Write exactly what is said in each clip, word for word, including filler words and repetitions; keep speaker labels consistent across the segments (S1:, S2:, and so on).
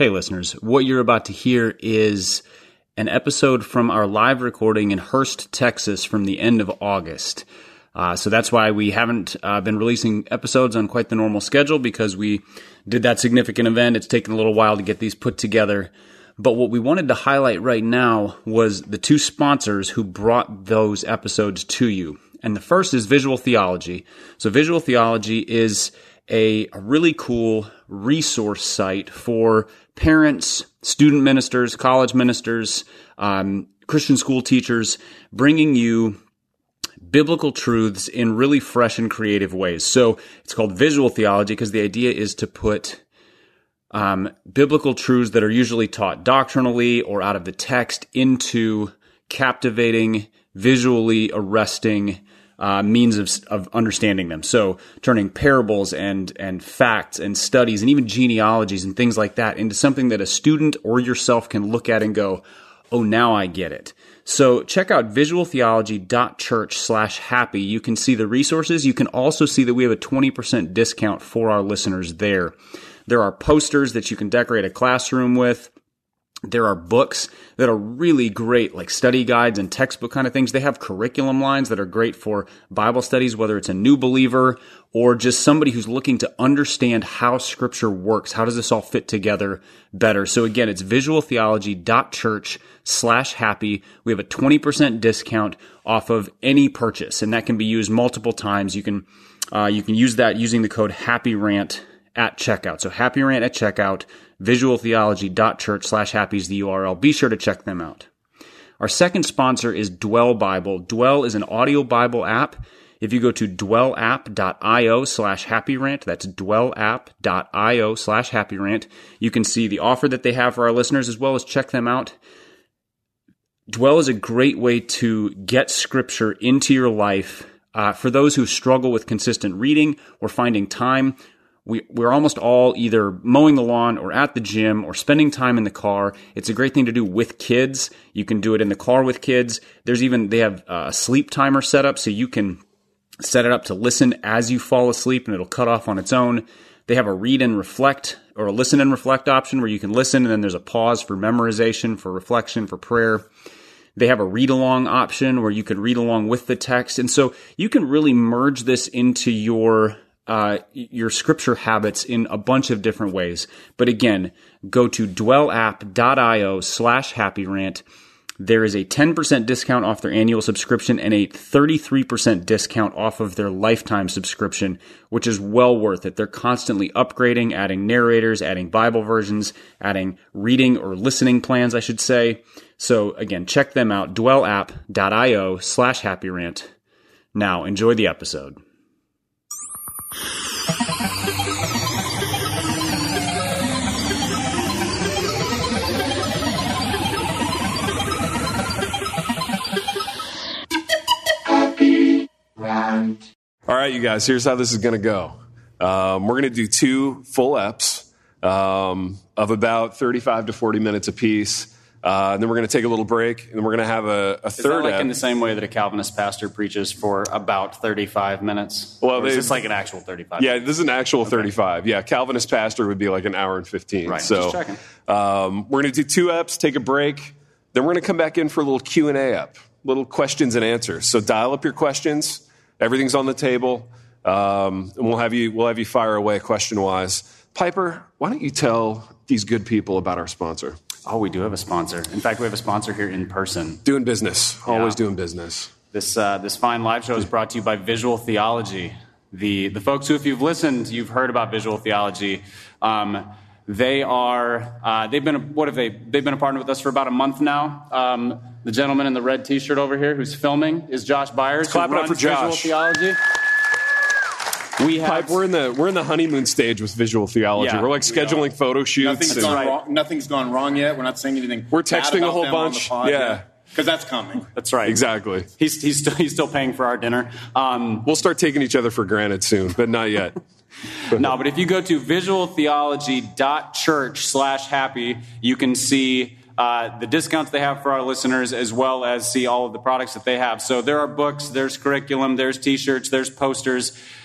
S1: Hey listeners, what you're about to hear is an episode from our live recording in Hurst, Texas from the end of August. Uh, so that's why we haven't uh, been releasing episodes on quite the normal schedule, because we did that significant event. It's taken a little while to get these put together. But what we wanted to highlight right now was the two sponsors who brought those episodes to you. And the first is Visual Theology. So Visual Theology is a, a really cool resource site for parents, student ministers, college ministers, um, Christian school teachers, bringing you biblical truths in really fresh and creative ways. So it's called Visual Theology because the idea is to put um, biblical truths that are usually taught doctrinally or out of the text into captivating, visually arresting uh, means of, of understanding them. So turning parables and and facts and studies and even genealogies and things like that into something that a student or yourself can look at and go, oh, now I get it. So check out visualtheology.church slash happy. You can see the resources. You can also see that we have a twenty percent discount for our listeners there. There are posters that you can decorate a classroom with. There are books that are really great, like study guides and textbook kind of things. They have curriculum lines that are great for Bible studies, whether it's a new believer or just somebody who's looking to understand how Scripture works. How does this all fit together better? So again, it's visualtheology.church slash happy. We have a twenty percent discount off of any purchase, and that can be used multiple times. You can uh, you can use that using the code HAPPYRANT at checkout. So HAPPYRANT at checkout. visualtheology.church slash happy is the U R L. Be sure to check them out. Our second sponsor is Dwell Bible. Dwell is an audio Bible app. If you go to dwellapp.io slash happyrant, that's dwellapp.io slash happyrant, you can see the offer that they have for our listeners as well as check them out. Dwell is a great way to get Scripture into your life. Uh, for those who struggle with consistent reading or finding time, We, we're almost all either mowing the lawn or at the gym or spending time in the car. It's a great thing to do with kids. You can do it in the car with kids. There's even, they have a sleep timer set up so you can set it up to listen as you fall asleep and it'll cut off on its own. They have a read and reflect or a listen and reflect option where you can listen and then there's a pause for memorization, for reflection, for prayer. They have a read-along option where you can read along with the text. And so you can really merge this into your Uh, your Scripture habits in a bunch of different ways. But again, go to dwellapp.io slash happyrant. There is a ten percent discount off their annual subscription and a thirty-three percent discount off of their lifetime subscription, which is well worth it. They're constantly upgrading, adding narrators, adding Bible versions, adding reading or listening plans, I should say. So again, check them out, dwellapp.io slash happyrant. Now, enjoy the episode.
S2: All right, you guys, here's how this is going to go. Um, we're going to do two full eps um, of about thirty-five to forty minutes apiece. Uh, and then we're going to take a little break, and then we're going to have a, a
S1: is
S2: third
S1: that like
S2: ep.
S1: in the same way that a Calvinist pastor preaches for about thirty-five minutes?
S2: Well,
S1: or is
S2: they,
S1: this like an actual thirty-five?
S2: Yeah, this is an actual
S1: okay.
S2: thirty-five. Yeah, Calvinist pastor would be like an hour and fifteen.
S1: Right,
S2: so,
S1: just checking.
S2: Um, we're going to do two eps, take a break. Then we're going to come back in for a little Q and A ep, little questions and answers. So dial up your questions. Everything's on the table. Um, and we'll have you we'll have you fire away question-wise. Piper, why don't you tell these good people about our sponsor?
S1: Oh, we do have a sponsor. In fact, we have a sponsor here in person.
S2: Doing business. Always
S1: Yeah.
S2: doing business.
S1: This uh, this fine live show is brought to you by Visual Theology. The the folks who, if you've listened, you've heard about Visual Theology. Um, they are uh, they've been a, what have they they've been a partner with us for about a month now. Um, the gentleman in the red T-shirt over here who's filming is Josh Byers.
S2: Let's clap it up for Josh.
S1: Visual Theology. We have,
S2: Pipe, we're in the we're in the honeymoon stage with Visual Theology.
S1: Yeah,
S2: we're like scheduling
S3: we
S2: photo shoots.
S3: Nothing's
S2: and-
S3: gone,
S1: right.
S3: wrong, nothing's gone wrong yet. We're not saying anything.
S2: We're
S3: bad
S2: texting a
S3: about
S2: whole
S3: them on the
S2: bunch.
S3: pod
S2: Yeah.
S3: yet, because that's coming.
S1: That's right.
S2: Exactly.
S1: He's he's still he's still paying for our dinner. Um,
S2: We'll start taking each other for granted soon, but not yet.
S1: No, but if you go to visualtheology.church slash happy, you can see uh, the discounts they have for our listeners as well as see all of the products that they have. So there are books, there's curriculum, there's T-shirts, there's posters,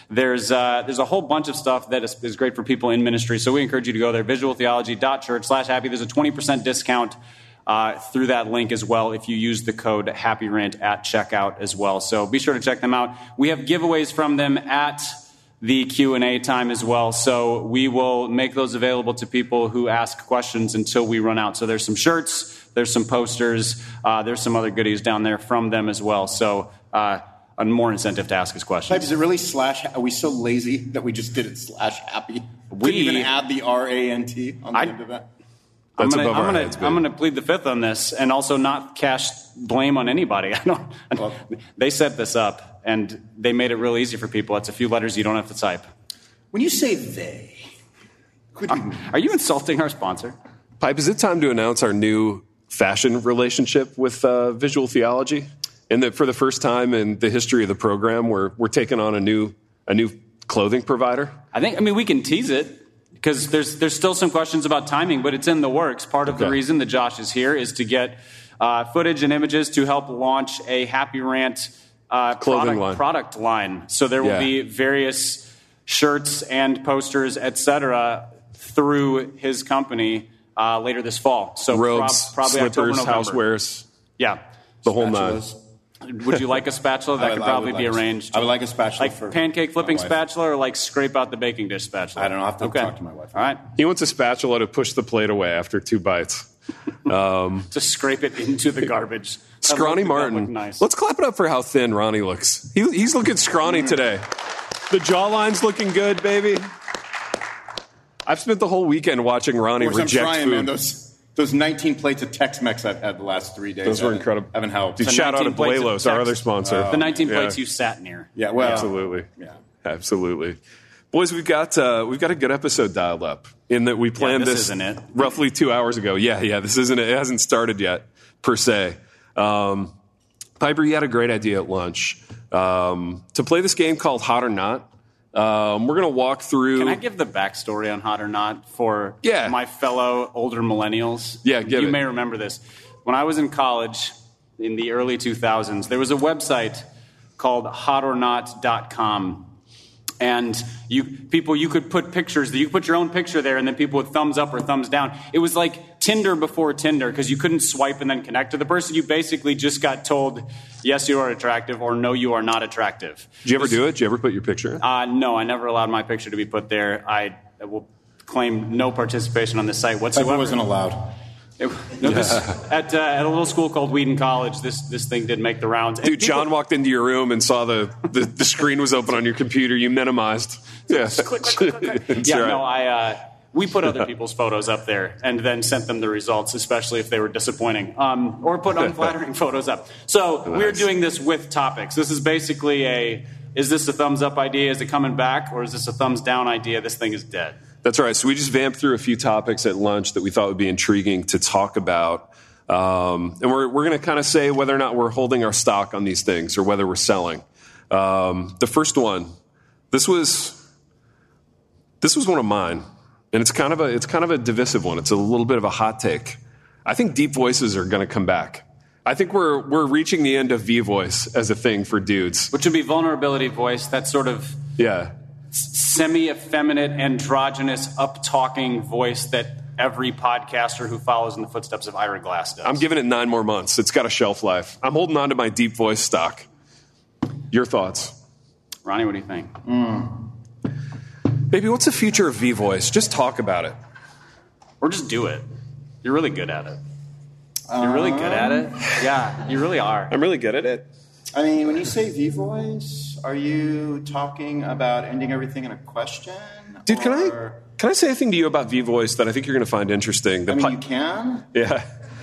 S4: There's uh, there's a whole bunch of stuff that is, is great for people in ministry. So we encourage you to go there, visualtheology.church slash happy. There's a twenty percent discount uh, through that link as well if you use the code HappyRant at checkout as well. So be sure to check them out. We have giveaways from them at the Q and A time as well. So we will make those available to people who ask questions until we run out. So there's some shirts, there's some posters, uh, there's some other goodies down there from them as well. So uh, a more incentive to ask us questions.
S3: Is it really slash? Are we so lazy that we just did it slash happy?
S4: We
S3: Couldn't even add the R A N T on the
S4: I,
S3: end of that.
S4: I'm
S2: That's
S4: gonna,
S2: above
S4: I'm
S2: our
S4: gonna,
S2: heads,
S4: I'm gonna plead the fifth on this, and also not cast blame on anybody. I don't.
S3: Well,
S4: they set this up, and they made it real easy for people. It's a few letters you don't have to type.
S3: when you say they, could you,
S4: Are you insulting our sponsor?
S2: Pipe, is it time to announce our new fashion relationship with uh, Visual Theology? And that for the first time in the history of the program, we're we're taking on a new a new clothing provider.
S4: I think. I mean, we can tease it because there's there's still some questions about timing, but it's in the works. Part of
S2: Okay.
S4: the reason that Josh is here is to get uh, footage and images to help launch a Happy Rant uh,
S2: Clothing
S4: product,
S2: line.
S4: product line. So there will
S2: Yeah.
S4: be various shirts and posters, et cetera, through his company uh, later this fall. So
S2: Robes,
S4: prob- probably October,
S2: slippers,
S4: November.
S2: housewares,
S4: Yeah.
S2: the whole nine.
S3: spatulas?
S4: Would you like a spatula? That
S3: I
S4: could
S3: would- I
S4: probably
S3: would
S4: be
S3: like a-
S4: arranged.
S3: I would like a spatula
S4: Like
S3: for
S4: pancake flipping
S3: my wife.
S4: spatula or like scrape out the baking dish spatula?
S3: I don't know. I'll have to
S4: okay.
S3: talk to my wife.
S4: All right.
S2: He wants a spatula to push the plate away after two bites.
S4: Just scrape it into the garbage. That
S2: Scrawny
S4: look- that look
S2: Martin.
S4: Nice.
S2: Let's clap it up for how thin Ronnie looks. He, he's looking scrawny today. The jawline's looking good, baby. I've spent the whole weekend watching Ronnie
S3: Of course, I'm
S2: reject
S3: trying,
S2: food.
S3: man. Those those nineteen plates of Tex-Mex I've had the last three days.
S2: Those were
S3: haven't-
S2: incredible.
S3: Haven't helped.
S2: Dude,
S4: The
S2: shout out to
S4: nineteen plates of
S2: Buelos, our
S4: Tex-
S2: other sponsor.
S4: the nineteen
S2: Yeah.
S4: plates you sat near.
S3: Yeah, well,
S2: Absolutely.
S3: Yeah.
S2: Absolutely. Boys, we've got uh, we've got a good episode dialed up in that we planned
S4: this
S2: this
S4: isn't it.
S2: roughly two hours ago. Yeah, yeah, this isn't it. It hasn't started yet, per se. Um, Piper, you had a great idea at lunch um, to play this game called Hot or Not. Um, we're going to walk through.
S4: Can I give the backstory on Hot or Not for
S2: Yeah.
S4: my fellow older millennials?
S2: Yeah, give
S4: You
S2: it.
S4: may remember this. When I was in college in the early two thousands, there was a website called hot or not dot com. And you people, you could put pictures, you could put your own picture there, and then people would thumbs up or thumbs down. It was like Tinder before Tinder, because you couldn't swipe and then connect to the person. You basically just got told, yes, you are attractive, or no, you are not attractive.
S2: Did you ever do it? Did you ever put your picture in?
S4: Uh, no, I never allowed my picture to be put there. I will claim no participation on this site
S3: Piper
S4: whatsoever.
S3: wasn't allowed.
S4: It- no, this, at, uh, at a little school called Wheaton College, this this thing did make the rounds. And
S2: Dude,
S4: people-
S2: John walked into your room and saw the, the, the screen was open on your computer. You minimized. Yeah,
S4: click, click, click, click.
S2: That's
S4: yeah,
S2: right.
S4: no, I uh, we put other people's photos up there and then sent them the results, especially if they were disappointing, um, or put unflattering photos up. So we're
S2: Nice.
S4: doing this with topics. This is basically a: is this a thumbs up idea? Is it coming back, or is this a thumbs down idea? This thing is dead.
S2: That's right. So we just vamped through a few topics at lunch that we thought would be intriguing to talk about. Um, and we're, we're going to kind of say whether or not we're holding our stock on these things or whether we're selling. Um, the first one, this was, this was one of mine. And it's kind of a, it's kind of a divisive one. It's a little bit of a hot take. I think deep voices are going to come back. I think we're, we're reaching the end of V-voice as a thing for dudes.
S4: Which would be vulnerability voice, that sort of
S2: Yeah.
S4: semi-effeminate, androgynous, up-talking voice that every podcaster who follows in the footsteps of Ira Glass does.
S2: I'm giving it nine more months. It's got a shelf life. I'm holding on to my deep voice stock. Your thoughts?
S4: Ronnie, what do you think?
S2: Baby, what's the future of V-voice? Just talk about it.
S4: Or just do it. You're really good at it. You're really good at it. Yeah, you really are.
S2: I'm really good at it.
S3: I mean, when you say V-voice, are you talking about ending everything in a question?
S2: Dude, can I
S3: Or-
S2: can I say a thing to you about V-voice that I think you're going to find interesting? The
S3: I mean,
S2: Pi-
S3: you can.
S2: yeah.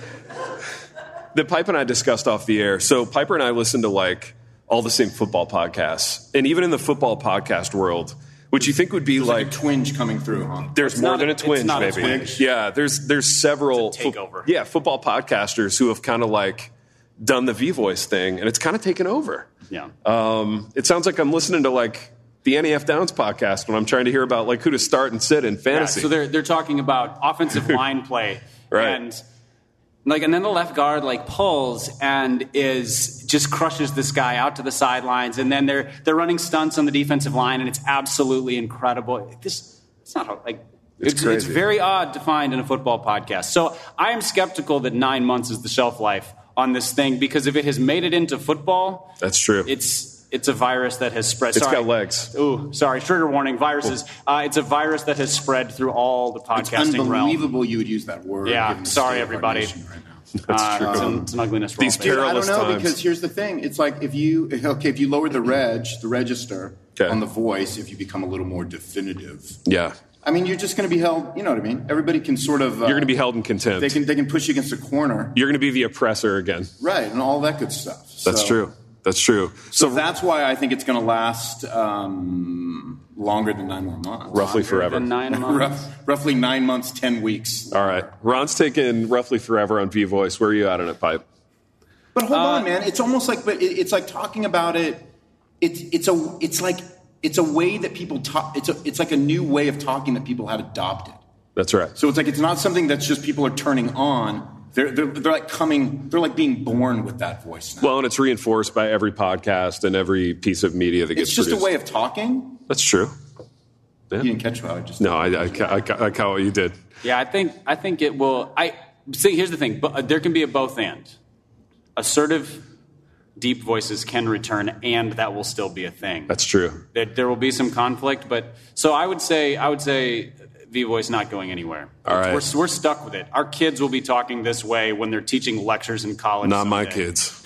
S2: That Piper and I discussed off the air. So Piper and I listen to like all the same football podcasts. And even in the football podcast world, which you think would be
S3: There's
S2: like,
S3: like a twinge coming through, huh?
S2: there's
S4: It's
S2: more
S4: not
S2: than
S4: a-
S2: a twinge,
S4: it's not a
S2: baby.
S4: twinge.
S2: Yeah, there's there's several
S4: It's a takeover.
S2: yeah, football podcasters who have kind of like done the V-voice thing, and it's kind of taken over.
S4: Yeah.
S2: Um, it sounds like I'm listening to like the N E F Downs podcast when I'm trying to hear about like who to start and sit in
S4: Yeah,
S2: fantasy.
S4: so they're they're talking about offensive line play,
S2: Right.
S4: and Like, and then the left guard like pulls and is just crushes this guy out to the sidelines, and then they're they're running stunts on the defensive line, and it's absolutely incredible. This it's not like
S2: it's
S4: it's,
S2: crazy.
S4: It's very odd to find in a football podcast. So I am skeptical that nine months is the shelf life on this thing, because if it has made it into football,
S2: that's true.
S4: It's it's a virus that has spread.
S2: It's
S4: sorry.
S2: got legs.
S4: Ooh, sorry. Trigger warning. Viruses. Uh, it's a virus that has spread through all the podcasting
S3: It's
S4: realm.
S3: unbelievable you would use that word.
S4: Yeah,
S3: given the
S4: sorry,
S3: state of our
S4: everybody.
S3: nation right now.
S2: That's
S4: Uh,
S2: true.
S4: it's, an, it's an ugliness.
S2: These
S4: we're all
S3: Dude, I
S2: perilous
S3: don't know,
S2: times.
S3: because here's the thing. It's like if you okay, if you lower the reg, the register
S2: Okay.
S3: on the voice, if you become a little more definitive.
S2: Yeah.
S3: I mean, you're just going to be held. You know what I mean? Everybody can sort of. Uh,
S2: You're going to be held in contempt.
S3: They can they can push you against a corner,
S2: You're going to be the oppressor again.
S3: right, and all that good stuff.
S2: That's
S3: So-
S2: true. That's true.
S3: So that's why I think it's going to last um, longer than nine more months.
S2: Roughly forever.
S4: Than nine months.
S3: Rough, roughly nine months, ten weeks.
S2: All right. Ron's taking roughly forever on V-Voice. Where are you at on it, Pipe?
S3: But hold
S4: Uh,
S3: on, man. It's almost like, but it, it's like talking about it. It's it's a it's like it's a way that people talk. It's a it's like a new way of talking that people have adopted.
S2: That's right.
S3: So it's like it's not something that's just people are turning on. They're they're, they're like coming. They're like being born with that voice now.
S2: Well, and it's reinforced by every podcast and every piece of media that gets
S3: it's just
S2: produced.
S3: a way of talking.
S2: That's true. Yeah.
S3: You didn't catch what I just.
S2: No, I, I, ca- I, ca- I caught what you did.
S4: Yeah, I think I think it will. I see. Here's the thing. But there can be a both and. Assertive, deep voices can return, and that will still be a thing.
S2: That's true.
S4: There, there will be some conflict, but so I would say I would say V-Voice not going anywhere.
S2: All right.
S4: We're, we're stuck with it. Our kids will be talking this way when they're teaching lectures in college.
S2: Not my
S4: someday.
S2: kids.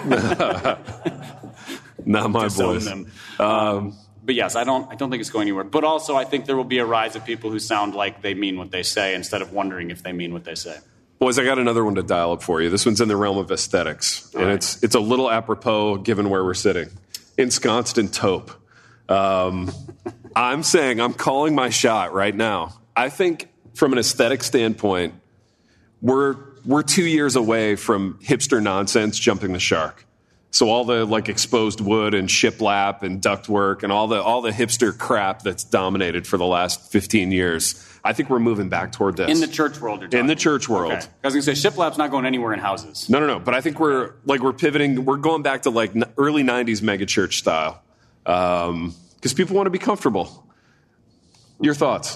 S2: Not my
S4: Disown
S2: boys.
S4: them. Um, but yes, I don't. I don't think it's going anywhere. But also, I think there will be a rise of people who sound like they mean what they say instead of wondering if they mean what they say.
S2: Boys, I got another one to dial up for you. This one's in the realm of aesthetics, and
S4: right.
S2: it's it's a little apropos given where we're sitting. Ensconced in taupe. Um, I'm saying I'm calling my shot right now. I think from an aesthetic standpoint, we're we're two years away from hipster nonsense jumping the shark. So all the like exposed wood and shiplap and ductwork and all the all the hipster crap that's dominated for the last fifteen years. I think we're moving back toward this.
S4: In the church world, you're talking.
S2: In the church world.
S4: Okay. I was going to say, shiplap's not going anywhere in houses.
S2: No, no, no. But I think we're like we're pivoting. We're going back to like n- early nineties megachurch style because um, people want to be comfortable. Your thoughts?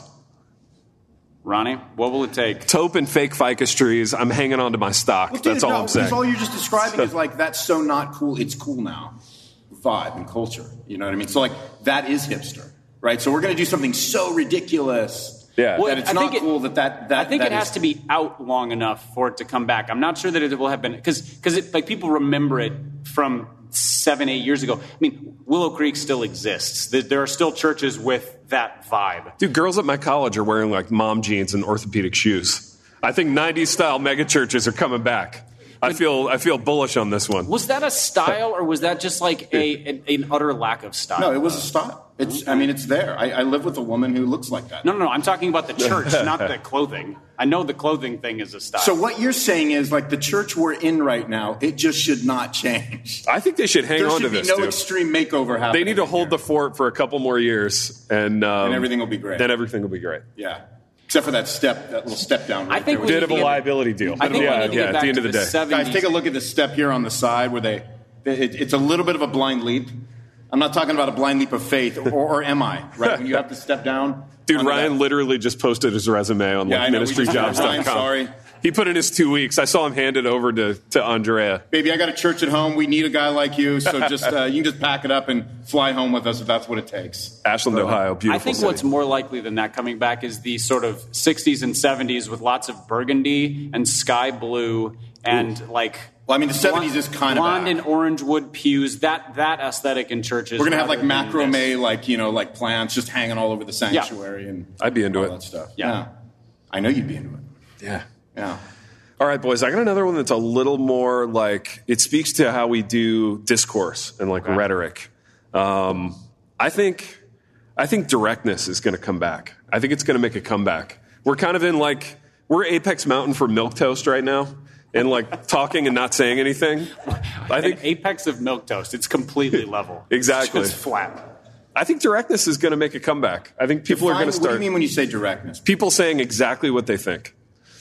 S4: Ronnie, what will it take?
S2: Taupe and fake ficus trees. I'm hanging on to my stock.
S3: Well, dude,
S2: That's all
S3: no,
S2: I'm saying.
S3: Because all you're just describing is like that's so not cool. It's cool now, vibe and culture. You know what I mean? So like that is hipster, right? So we're going to do something so ridiculous.
S2: Yeah.
S3: That it's
S4: I
S3: not
S4: think it-
S3: cool that that that.
S4: I think
S3: that
S4: it has
S3: is-
S4: to be out long enough for it to come back. I'm not sure that it will have been because because like people remember it from seven eight years ago. I mean, Willow Creek still exists. There there are still churches with that vibe.
S2: Dude, girls at my college are wearing like mom jeans and orthopedic shoes. I think nineties style megachurches are coming back. I feel I feel bullish on this one.
S4: Was that a style or was that just like a an, an utter lack of style?
S3: No, it was a style. It's. I mean, it's there. I, I live with a woman who looks like that.
S4: No, no, no. I'm talking about the church, not the clothing. I know the clothing thing is a style.
S3: So what you're saying is like the church we're in right now, it just should not change.
S2: I think they should hang
S3: There
S2: on
S3: should
S2: to
S3: be
S2: this,
S3: no
S2: dude.
S3: extreme makeover happening.
S2: They need to hold
S3: here.
S2: the fort for a couple more years, and um,
S3: And everything will be great.
S2: Then everything will be great.
S3: Yeah. Except for that step, that little step down. Right
S4: I think
S3: there.
S4: we
S2: Bit
S4: need
S2: of
S4: to
S2: a
S4: get-
S2: liability deal.
S4: I think
S2: yeah,
S4: we need to
S2: yeah.
S4: get
S2: At
S4: back
S2: the end
S4: to
S2: of the
S4: the
S2: day,
S4: seventies.
S3: Guys, take a look at the step here on the side where they, it, it's a little bit of a blind leap. I'm not talking about a blind leap of faith, or, or am I? Right? When you have to step down.
S2: dude,
S3: onto
S2: Ryan
S3: that-
S2: literally just posted his resume on
S3: Yeah,
S2: like
S3: I know. We
S2: ministry
S3: just-
S2: jobs dot com.
S3: Ryan, sorry.
S2: He put in his two weeks. I saw him hand it over to, to Andrea.
S3: Baby, I got a church at home. We need a guy like you. So just uh, you can just pack it up and fly home with us if that's what it takes.
S2: Ashland, Ohio. Beautiful
S4: I think
S2: city.
S4: what's more likely than that coming back is the sort of sixties and seventies with lots of burgundy and sky blue and like.
S3: Well, I mean, the seventies is kind of
S4: blonde
S3: back.
S4: and orange wood pews. That that aesthetic in churches.
S3: We're gonna have like
S4: rather than this.
S3: macrame, like you know, like plants just hanging all over the sanctuary and
S2: I'd be into
S3: all
S2: it.
S3: that stuff.
S4: Yeah.
S3: I know you'd be into it.
S2: Yeah.
S3: Yeah.
S2: All right, boys. I got another one that's a little more like it speaks to how we do discourse and like rhetoric. Um, I think, I think directness is going to come back. I think it's going to make a comeback. We're kind of in like we're Apex Mountain for milquetoast right now, and like talking and not saying anything. I
S4: An
S2: think
S4: apex of milquetoast. It's completely level.
S2: Exactly.
S4: It's just flat.
S2: I think directness is going to make a comeback. I think people are
S3: Define-
S2: going to
S3: What do you
S2: start
S3: mean when you say directness?
S2: people saying exactly what they think.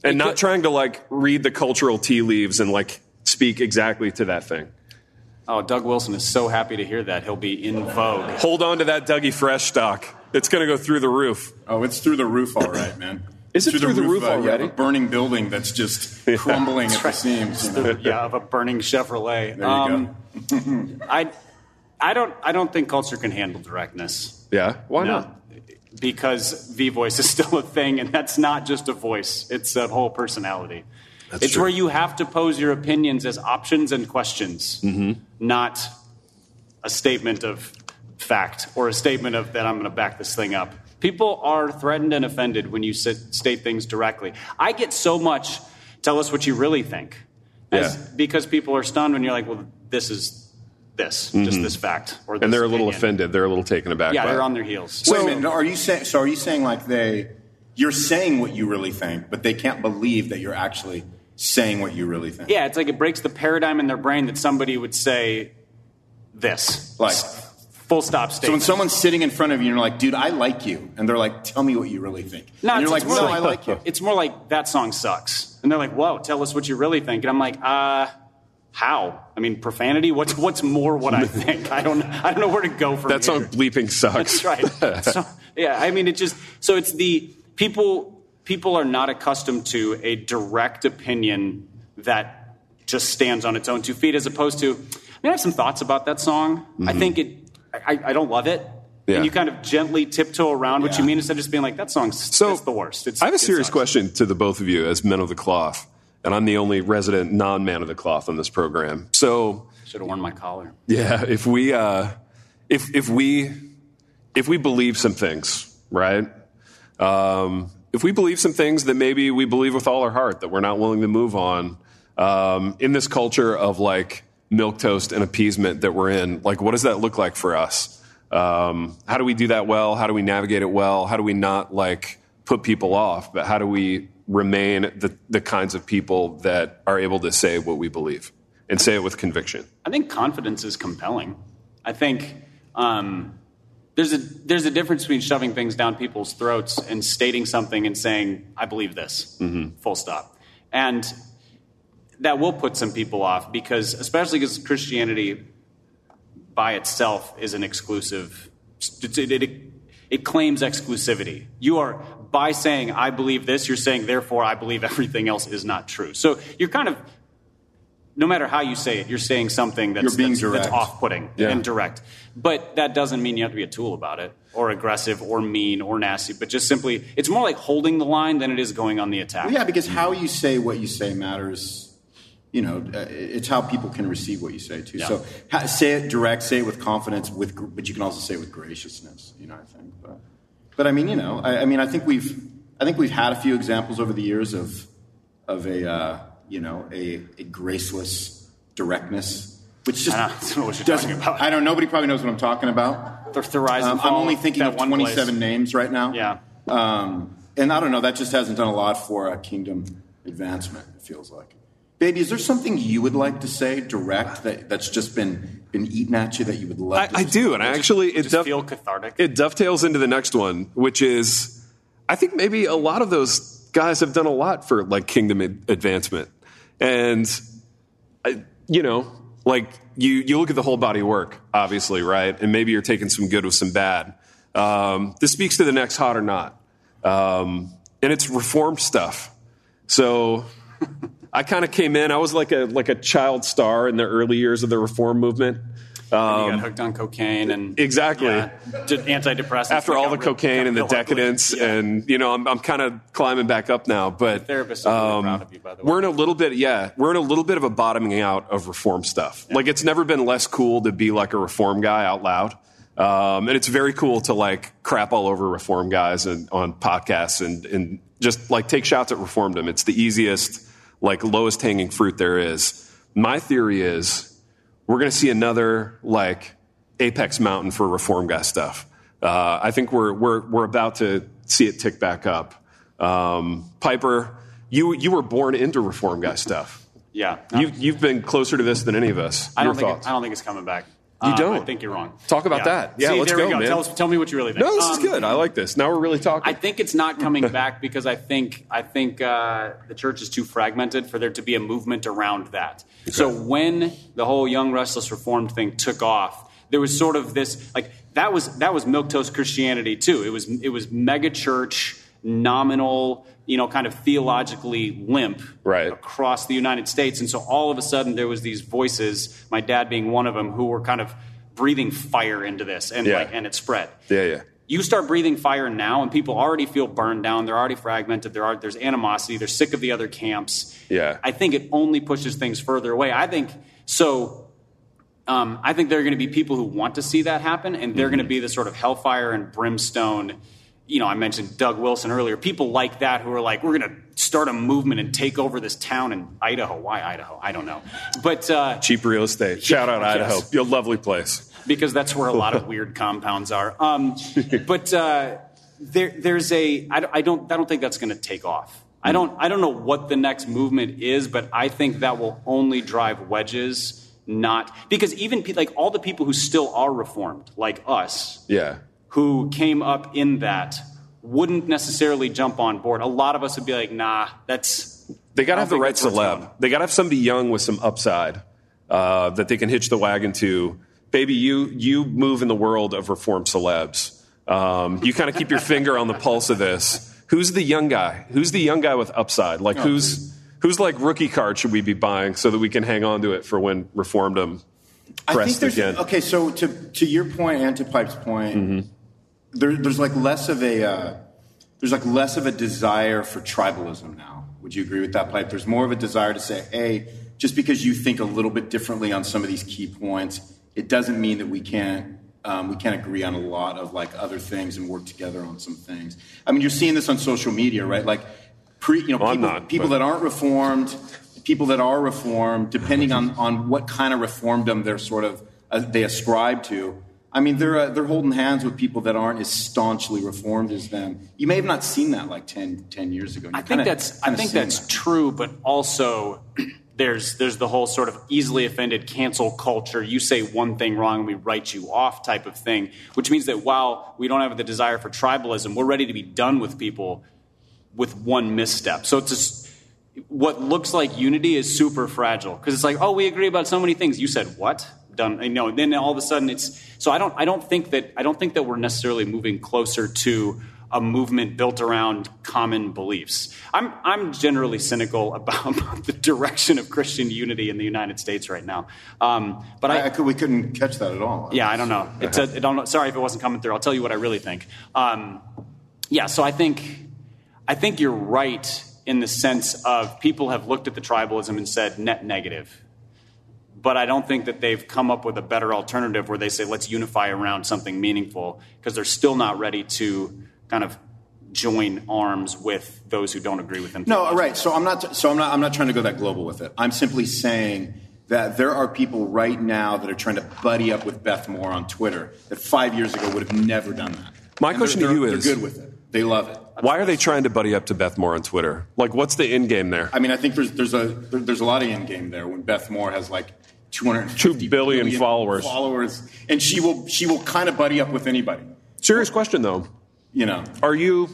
S2: and
S4: it
S2: not
S4: could,
S2: trying to like read the cultural tea leaves and like speak exactly to that thing.
S4: Oh, Doug Wilson is so happy to hear that. He'll be in vogue.
S2: Hold on to that Dougie Fresh stock. It's going to go through the roof.
S3: Oh, it's through the roof, all right, man.
S2: Is it through, through the, the roof, roof uh, already?
S3: Yeah, a burning building that's just yeah. crumbling that's at right. the seams. You know?
S4: Yeah, of a burning Chevrolet.
S3: There you um,
S4: go. I, I don't, I don't think culture can handle directness.
S2: Yeah, why
S4: no.
S2: not?
S4: Because V-voice is still a thing, and that's not just a voice; it's a whole personality.
S2: That's
S4: it's
S2: true.
S4: where you have to pose your opinions as options and questions,
S2: mm-hmm.
S4: not a statement of fact or a statement of that I'm going to back this thing up. People are threatened and offended when you sit, state things directly. I get so much, tell us what you really think. As,
S2: yeah.
S4: Because people are stunned when you're like, well, this is this, mm-hmm. just this fact. Or this
S2: and they're a
S4: opinion.
S2: little offended. They're a little taken aback
S4: Yeah,
S2: by
S4: they're
S2: it.
S4: on their heels.
S3: So, Wait a minute. Are you saying, so are you saying like they, you're saying what you really think, but they can't believe that you're actually saying what you really think?
S4: Yeah, it's like it breaks the paradigm in their brain that somebody would say this.
S3: Like...
S4: Full stop statement.
S3: So when someone's sitting in front of you and you're like, dude, I like you. And they're like, tell me what you really think.
S4: No,
S3: and you're like,
S4: it's
S3: no,
S4: more
S3: I like you.
S4: It's more like, that song sucks. And they're like, whoa, tell us what you really think. And I'm like, uh, how? I mean, profanity? What's what's more what I think? I don't I don't know where to go from
S2: that
S4: here.
S2: That song bleeping sucks.
S4: That's right. so, yeah, I mean, it just, so it's the, people, people are not accustomed to a direct opinion that just stands on its own two feet, as opposed to, I mean, I have some thoughts about that song. Mm-hmm. I think it, I, I don't love it.
S2: Yeah.
S4: And you kind of gently tiptoe around what
S3: yeah.
S4: you mean instead of just being like, that song's
S2: so,
S4: it's the worst. It's,
S2: I have a
S4: it
S2: serious
S4: sucks.
S2: question to the both of you as men of the cloth, and I'm the only resident non-man of the cloth on this program. So
S4: should have worn my collar.
S2: Yeah, if we uh, if if we if we believe some things, right? Um, if we believe some things that maybe we believe with all our heart that we're not willing to move on um, in this culture of like milquetoast and appeasement that we're in, like what does that look like for us? Um, how do we do that well? How do we navigate it well? How do we not like put people off, but how do we remain the, the kinds of people that are able to say what we believe and say it with conviction?
S4: I think confidence is compelling. I think um, there's a there's a difference between shoving things down people's throats and stating something and saying, I believe this,
S2: mm-hmm.
S4: full stop. And that will put some people off because, especially because Christianity by itself is an exclusive, it, it, it claims exclusivity. You are, by saying, I believe this, you're saying, therefore, I believe everything else is not true. So you're kind of, no matter how you say it, you're saying something that's,
S3: you're being
S4: that's,
S3: direct.
S4: that's off-putting
S2: yeah.
S4: and direct. But that doesn't mean you have to be a tool about it, or aggressive, or mean, or nasty, but just simply, it's more like holding the line than it is going on the attack.
S3: Well, yeah, because how you say what you say matters. You know, uh, it's how people can receive what you say, too.
S4: Yeah.
S3: So ha- say it direct, say it with confidence, with, but you can also say it with graciousness, you know, I think. But, but I mean, you know, I, I mean, I think we've I think we've had a few examples over the years of, of a, uh, you know, a, a graceless directness, which just
S4: I don't know what you're
S3: doesn't,
S4: talking about.
S3: I don't, nobody probably knows what I'm talking about.
S4: The, the rise
S3: um,
S4: and
S3: I'm
S4: fall
S3: only thinking of
S4: one
S3: twenty-seven
S4: place.
S3: names right now.
S4: Yeah.
S3: Um, and I don't know, that just hasn't done a lot for uh, kingdom advancement, it feels like. Baby, is there something you would like to say direct that, that's just been been eaten at you that you would love
S2: I,
S3: to
S2: I
S3: say?
S2: do, and I actually it,
S4: Just
S2: dove-
S4: feel cathartic.
S2: it dovetails into the next one, which is I think maybe a lot of those guys have done a lot for like kingdom ad- advancement, and I, you know, like you you look at the whole body of work, obviously, right? And maybe you're taking some good with some bad. Um, this speaks to the next hot or not, um, and it's reformed stuff. So. I kind of came in. I was like a like a child star in the early years of the reform movement.
S4: Um, you got hooked on cocaine and
S2: exactly
S4: yeah, antidepressants.
S2: After all the cocaine and the decadence, yeah. and you know, I'm I'm kind of climbing back up now. But
S4: therapists are really um, proud of you, by the way.
S2: We're in a little bit, yeah, we're in a little bit of a bottoming out of reform stuff. Yeah. Like it's never been less cool to be like a reform guy out loud. Um, and it's very cool to like crap all over reform guys and on podcasts and and just like take shots at reformdom. It's the easiest. Like lowest hanging fruit there is. My theory is we're going to see another like apex mountain for reform guy stuff. Uh, I think we're we're we're about to see it tick back up. Um, Piper, you you were born into reform guy stuff.
S4: Yeah,
S2: you you've been closer to this than any of us.
S4: I
S2: Your
S4: don't think
S2: thoughts?
S4: it, I don't think it's coming back.
S2: You
S4: Um,
S2: don't?
S4: I think you're wrong.
S2: Talk about that. Yeah,
S4: See,
S2: let's
S4: there we
S2: go,
S4: go.
S2: man.
S4: Tell, us, tell me what you really think.
S2: No, this
S4: Um,
S2: is good. I like this. Now we're really talking.
S4: I think it's not coming back because I think I think uh, the church is too fragmented for there to be a movement around that. Okay. So when the whole Young Restless Reformed thing took off, there was sort of this like that was that was milquetoast Christianity too. It was it was mega church, nominal, you know, kind of theologically limp
S2: right.
S4: across the United States, and so all of a sudden there was these voices, my dad being one of them, who were kind of breathing fire into this, and
S2: yeah.
S4: like and it spread.
S2: Yeah, yeah.
S4: You start breathing fire now, and people already feel burned down. They're already fragmented. There are there's animosity. They're sick of the other camps.
S2: Yeah.
S4: I think it only pushes things further away. I think so. Um, I think there are going to be people who want to see that happen, and they're mm-hmm. going to be the sort of hellfire and brimstone. You know, I mentioned Doug Wilson earlier. People like that who are like, we're going to start a movement and take over this town in Idaho. Why Idaho? I don't know. But uh,
S2: cheap real estate. Shout out Idaho.
S4: Yes.
S2: Your lovely place.
S4: Because that's where a lot of weird compounds are. Um, but uh, there, there's a. I, I don't. I don't think that's going to take off. I don't. I don't know what the next movement is, but I think that will only drive wedges. Not because even like all the people who still are reformed, like us,
S2: yeah,
S4: who came up in that, wouldn't necessarily jump on board. A lot of us would be like, nah, that's.
S2: They got to have the right celeb. They got to have somebody young with some upside uh, that they can hitch the wagon to. Baby, you you move in the world of reformed celebs. Um, you kind of keep your finger on the pulse of this. Who's the young guy? Who's the young guy with upside? Like, oh, who's dude. who's like rookie card should we be buying so that we can hang on to it for when reformedom pressed again?
S3: Okay, so to to your point and to Pipe's point, mm-hmm. there, there's like less of a uh, there's like less of a desire for tribalism now. Would you agree with that, Pipe? There's more of a desire to say, hey, just because you think a little bit differently on some of these key points, it doesn't mean that we can't um, we can't agree on a lot of like other things and work together on some things. I mean, you're seeing this on social media, right? Like, pre, you know,
S2: well,
S3: people,
S2: not,
S3: people that aren't reformed, people that are reformed, depending on, on what kind of reformdom they're sort of uh, they ascribe to. I mean, they're uh, they're holding hands with people that aren't as staunchly reformed as them. You may have not seen that like ten, ten years ago.
S4: I think kinda, that's I think that's that. true, but also. There's there's the whole sort of easily offended cancel culture. You say one thing wrong and we write you off type of thing, which means that while we don't have the desire for tribalism, we're ready to be done with people with one misstep. So it's just, what looks like unity is super fragile because it's like, oh, we agree about so many things. You said what? Done. You know, then all of a sudden it's so I don't I don't think that I don't think that we're necessarily moving closer to a movement built around common beliefs. I'm I'm generally cynical about, about the direction of Christian unity in the United States right now. Um, but I,
S3: I, I could, we couldn't catch that at all.
S4: Yeah, I don't know. It's a, I don't know. Sorry if it wasn't coming through. I'll tell you what I really think. Um, yeah, so I think I think you're right in the sense of people have looked at the tribalism and said net negative. But I don't think that they've come up with a better alternative where they say let's unify around something meaningful because they're still not ready to kind of join arms with those who don't agree with them.
S3: No, right. So I'm not. So I'm not. I'm not trying to go that global with it. I'm simply saying that there are people right now that are trying to buddy up with Beth Moore on Twitter that five years ago would have never done that.
S2: My
S3: and
S2: question
S3: to you
S2: is,
S3: they're good with it. They love it.
S2: Why are they trying to buddy up to Beth Moore on Twitter? Like, what's the end game there?
S3: I mean, I think there's there's a there's a lot of end game there when Beth Moore has like two hundred fifty
S2: two billion,
S3: billion
S2: followers.
S3: Followers, and she will she will kind of buddy up with anybody.
S2: Serious question though.
S3: You know,
S2: are you?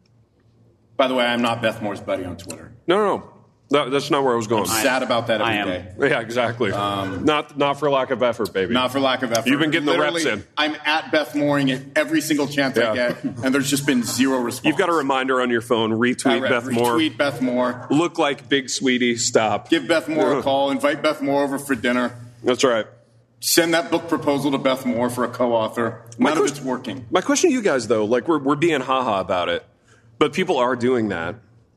S3: By the way, I'm not Beth Moore's buddy on Twitter.
S2: No, no, no. That, that's not where I was going.
S3: I'm sad about that every day.
S2: Yeah, exactly. Um, not not for lack of effort, baby.
S3: Not for lack of effort.
S2: You've been getting
S3: Literally,
S2: the reps in.
S3: I'm at Beth Mooring it every single chance yeah. I get, and there's just been zero response.
S2: You've got a reminder on your phone. Retweet
S3: right,
S2: Beth
S3: retweet
S2: Moore.
S3: Retweet Beth Moore.
S2: Look like Big Sweetie. Stop.
S3: Give Beth Moore a call. Invite Beth Moore over for dinner.
S2: That's right.
S3: Send that book proposal to Beth Moore for a co-author. None
S2: question,
S3: of it's working.
S2: My question to you guys, though, like we're we're being haha about it, but people are doing that,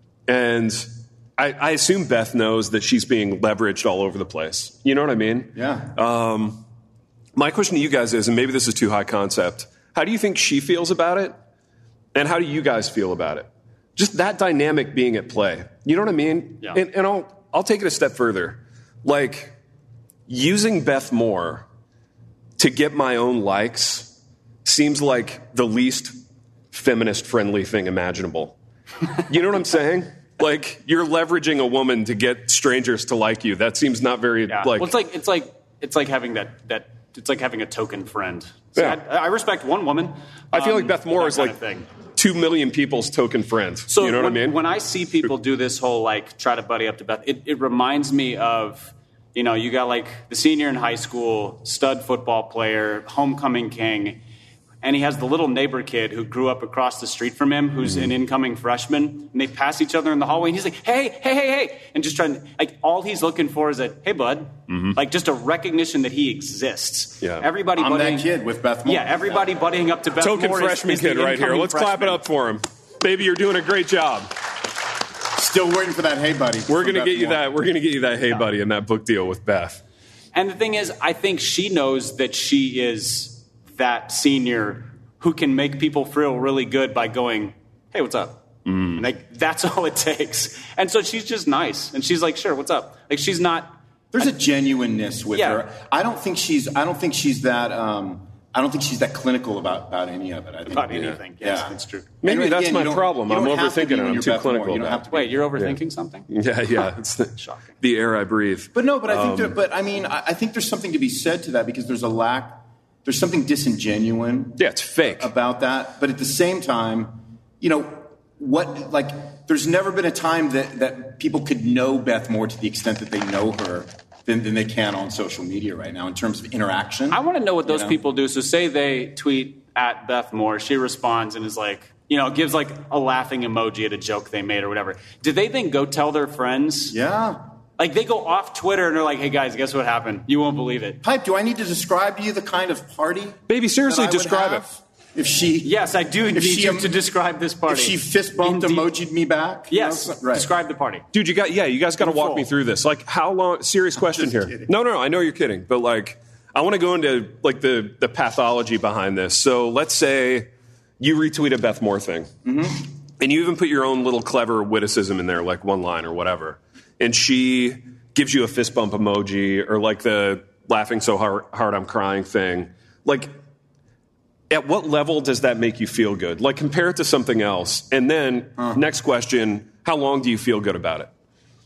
S2: and I, I assume Beth knows that she's being leveraged all over the place. You know what I mean?
S3: Yeah.
S2: Um, my question to you guys is, and maybe this is too high concept, how do you think she feels about it, and how do you guys feel about it? Just that dynamic being at play. You know what I mean?
S4: Yeah.
S2: And, and I'll I'll take it a step further, like. Using Beth Moore to get my own likes seems like the least feminist-friendly thing imaginable. You know what I'm saying? Like, you're leveraging a woman to get strangers to like you. That seems not very,
S4: yeah.
S2: like...
S4: Well, it's like, it's like, it's like having that, that it's like having a token friend. So
S2: Yeah.
S4: I, I respect one woman.
S2: I feel
S4: um,
S2: like Beth Moore
S4: that
S2: is
S4: kind
S2: like
S4: of thing.
S2: two million people's token friend.
S4: So
S2: you know
S4: when,
S2: what I mean?
S4: when I see people do this whole like try to buddy up to Beth, it, it reminds me of, you know, you got like the senior in high school, stud football player, homecoming king, and he has the little neighbor kid who grew up across the street from him, who's
S2: Mm-hmm.
S4: an incoming freshman, and they pass each other in the hallway, and he's like, hey, hey, hey, hey, and just trying, like, all he's looking for is a, hey, bud,
S2: Mm-hmm.
S4: like just a recognition that he exists.
S2: Yeah.
S4: Everybody
S3: I'm
S4: buddying,
S3: that kid with Beth Moore.
S4: Yeah, everybody buddying up to Beth
S2: Token
S4: Moore is-
S2: freshman
S4: is the
S2: kid right here.
S4: incoming
S2: Let's clap it
S4: freshman.
S2: up for him. Baby, you're doing a great job.
S3: Still waiting for that hey buddy.
S2: We're
S3: from
S2: gonna
S3: Beth
S2: get you
S3: Moore.
S2: that. We're gonna get you that hey buddy and that book deal with Beth.
S4: And the thing is, I think she knows that she is that senior who can make people feel really good by going, hey, what's up? Mm. And like, that's all it takes. And so she's just nice. And she's like, sure, what's up? Like, she's not.
S3: There's a genuineness with
S4: Yeah.
S3: her. I don't think she's. I don't think she's that. Um, I don't think she's that clinical about, about any of it. I think,
S4: About anything. Yes,
S3: Yeah.
S4: that's true.
S2: Maybe
S3: And
S2: that's
S3: again,
S2: my
S3: you don't-
S2: problem.
S3: you
S2: I'm
S3: don't have to
S2: overthinking
S3: be
S2: it.
S3: when
S2: I'm
S3: you're
S2: too
S3: Beth Moore.
S2: clinical
S3: You don't
S2: about
S3: have
S2: it.
S3: to be.
S4: Wait, you're overthinking something?
S2: Yeah, yeah. It's the,
S4: Shocking.
S2: the air I breathe.
S3: But no, but I think.
S2: Um,
S3: there, but I mean, I, I think there's something to be said to that because there's a lack. There's something disingenuous.
S2: Yeah, it's fake.
S3: About that, but at the same time, you know, what like there's never been a time that that people could know Beth Moore to the extent that they know her than, than they can on social media right now in terms of interaction.
S4: I want to know what those
S3: You know?
S4: people do. So say they tweet at Beth Moore, she responds and is like, you know, gives like a laughing emoji at a joke they made or whatever. Do they then go tell their friends?
S3: Yeah.
S4: Like they go off Twitter and they're like, hey guys, guess what happened? You won't believe it.
S3: Pipe, do I need to describe to you the kind of party?
S2: Baby, seriously,
S3: that I would
S2: describe
S3: have
S2: it.
S3: If she,
S4: Yes, I do need
S3: if she,
S4: you
S3: um,
S4: to describe this party.
S3: if she fist bumped,
S4: In deep-
S3: emojied me back. you
S4: Yes,
S3: know, so- right.
S4: describe the party.
S2: Dude, you got yeah, you guys got to
S4: In
S2: walk
S4: full.
S2: me through this. Like, how long? Serious question
S3: just
S2: here.
S3: kidding.
S2: No, no, no. I know you're kidding, but like, I want to go into like the the pathology behind this. So let's say you retweet a Beth Moore thing, mm-hmm. and you even put your own little clever witticism in there, like one line or whatever, and she gives you a fist bump emoji or like the laughing so hard, hard I'm crying thing. Like, at what level does that make you feel good? Like, compare it to something else. And then,
S3: Uh.
S2: next question, how long do you feel good about it?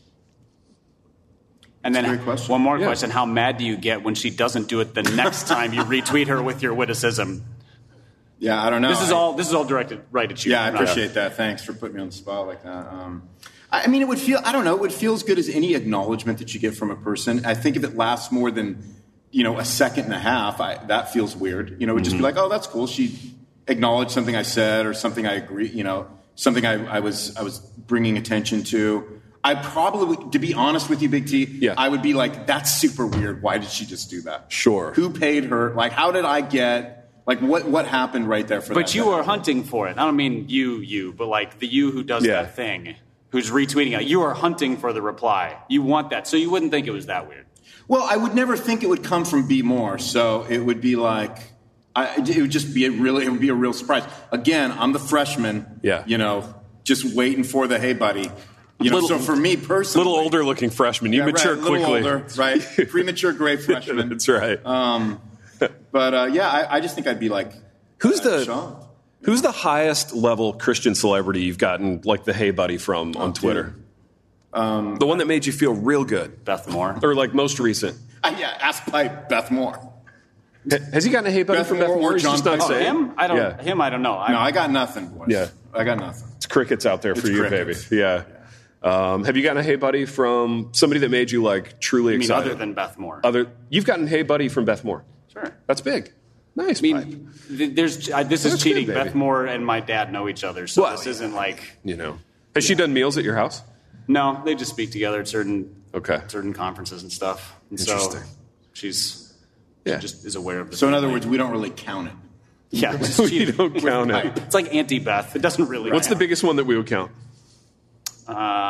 S4: And then
S3: a great question.
S4: one more
S2: Yeah.
S4: question. How mad do you get when she doesn't do it the next time you retweet her with your witticism?
S3: Yeah, I don't know.
S4: This is
S3: I-
S4: all this is all directed right at you.
S3: Yeah, I
S4: Not-
S3: appreciate that. Thanks for putting me on the spot like that. Um, I I mean, it would feel, I don't know, it would feel as good as any acknowledgement that you get from a person. I think if it lasts more than, you know, a second and a half, I, that feels weird. You know, it would just be like, oh, that's cool. She acknowledged something I said or something I agree, you know, something I, I was I was bringing attention to. I probably, would- to be honest with you, Big T,
S2: Yeah.
S3: I would be like, that's super weird. Why did she just do that?
S2: Sure.
S3: Who paid her? Like, how did I get, like, what, what happened right there for that?
S4: But you are hunting for it. I don't mean you, you, but like the you who does
S2: Yeah.
S4: that thing, who's retweeting it. You are hunting for the reply. You want that, so you wouldn't think it was that weird.
S3: Well, I would never think it would come from B More, so it would be like, I, it would just be a really, it would be a real surprise. Again, I'm the freshman,
S2: Yeah.
S3: you know, just waiting for the hey buddy. You know,
S2: Little-
S3: so for me personally,
S2: Little older looking freshman. You
S3: yeah,
S2: mature
S3: right, a little
S2: quickly.
S3: older, right? Premature gray freshman.
S2: That's right.
S3: Um, but uh, yeah, I, I just think I'd be like,
S2: who's
S3: uh,
S2: the
S3: shocked.
S2: Who's the highest level Christian celebrity you've gotten like the hey buddy from on Twitter?
S3: Um,
S2: The one that made you feel real good,
S4: Beth Moore.
S2: or like most recent.
S3: Uh, yeah, ask Pipe, Beth Moore.
S2: Ha- Has he gotten a hey buddy
S3: Beth
S2: from Beth
S3: Moore or
S2: Moore? He's
S3: John
S2: just not
S3: Piper?
S4: Oh,
S2: saying.
S4: him? I don't.
S2: Yeah.
S4: Him, I don't know. I,
S3: No, I got nothing, boys.
S2: Yeah.
S3: I got nothing.
S2: It's crickets out there for
S3: It's
S2: you,
S3: crickets.
S2: baby. Yeah. Um, have you gotten a hey buddy from somebody that made you like truly
S4: I mean,
S2: excited?
S4: other than Beth Moore.
S2: Other, you've gotten hey buddy from Beth Moore.
S4: Sure.
S2: That's big. Nice.
S4: I mean,
S2: Pipe.
S4: th- there's uh, this is
S2: That's
S4: cheating.
S2: good, baby.
S4: Beth Moore and my dad know each other, so
S2: Well,
S4: this
S2: yeah.
S4: isn't like
S2: You know, has she done meals at your house?
S4: no. They just speak together at certain
S2: Okay.
S4: certain conferences and stuff. And so
S2: Interesting.
S4: she's
S2: Yeah.
S4: she just is aware of this.
S3: So in other words, we don't really count it.
S4: yeah, it's
S2: we
S4: cheating.
S2: don't count it.
S4: It's like Auntie Beth. It doesn't really.
S2: What's the
S4: count.
S2: biggest one that we would count?
S4: Uh,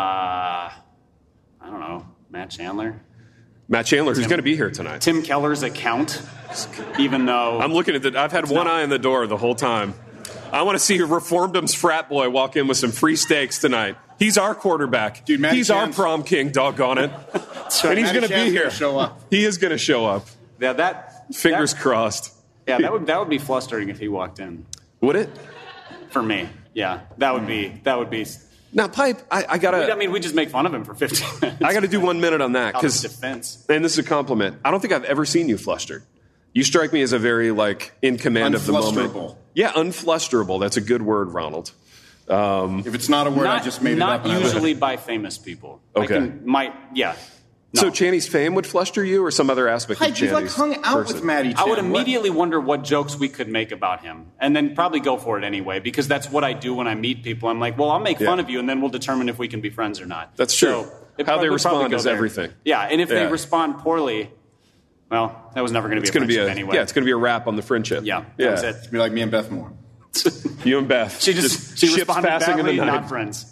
S4: I don't know. Matt Chandler,
S2: Matt Chandler, who's going to be here tonight.
S4: Tim Keller's account, even though
S2: I'm looking at the. I've had one eye on the door the whole time. I want to see a Reformedum's frat boy walk in with some free steaks tonight. He's our quarterback.
S3: Dude, Matty
S2: he's our
S3: Chan's-
S2: prom king, doggone it. And he's
S3: Matty
S2: going to be
S3: Chan's
S2: here.
S3: gonna show up.
S2: He is going to show up.
S4: yeah, that
S2: Fingers
S4: that,
S2: crossed.
S4: Yeah, that would that would be flustering if he walked in.
S2: Would it?
S4: For me, yeah, that would be that would be.
S2: Now, Pipe, I, I gotta.
S4: I mean, we just make fun of him for fifteen minutes.
S2: I gotta do one minute on that
S4: out of
S2: because,
S4: defense.
S2: and this is a compliment. I don't think I've ever seen you flustered. You strike me as a very, like, in command of the moment.
S3: Unflusterable.
S2: Yeah, unflusterable. That's a good word, Ronald. Um,
S3: If it's not a word,
S4: Not,
S3: I just made it
S4: not
S3: up. and I
S4: usually
S3: like
S4: by famous people.
S2: Okay.
S4: I can, might, yeah. No.
S2: So Channy's fame would fluster you, or some other aspect
S3: it.
S2: of
S3: You've like
S2: Channy's
S3: hung out
S2: person?
S3: with Maddie.
S4: I would
S3: Chan. What-
S4: immediately wonder what jokes we could make about him, and then probably go for it anyway, because that's what I do when I meet people. I'm like, well, I'll make
S2: Yeah.
S4: fun of you, and then we'll determine if we can be friends or not.
S2: That's true.
S4: So it
S2: How
S4: prob-
S2: they
S4: we'll probably
S2: respond
S4: go
S2: is
S4: there.
S2: everything.
S4: Yeah, and if
S2: Yeah.
S4: they respond poorly, well, that was never going to be
S2: It's
S4: a
S2: going to be
S4: friendship
S2: a
S4: anyway.
S2: yeah. It's going to be a wrap on the friendship.
S4: yeah,
S2: yeah.
S4: that's it.
S3: Be like me and Beth Moore.
S2: You and Beth.
S4: She just, she
S2: ships
S4: responded
S2: passing
S4: badly,
S2: in the night.
S4: not friends.